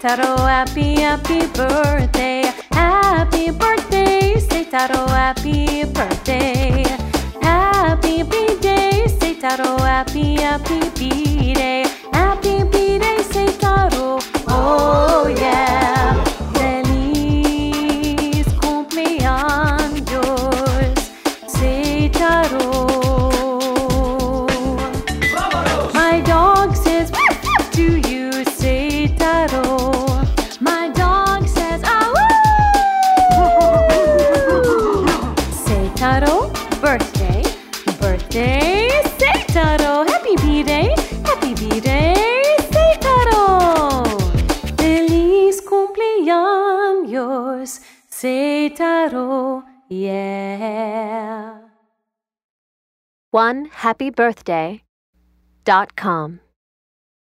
Seitaro, happy, happy birthday. Happy birthday, Seitaro, happy birthday. Happy B-Day, Seitaro, happy, happy B-Day. Happy B-Day, Seitaro, oh yeah. Feliz cumpleaños, Seitaro. My dog says to you, Seitaro. My dog says, Seitaro, birthday, birthday, Seitaro. Happy B-Day, Seitaro. Feliz cumpleaños, Seitaro, yeah. OneHappyBirthday.com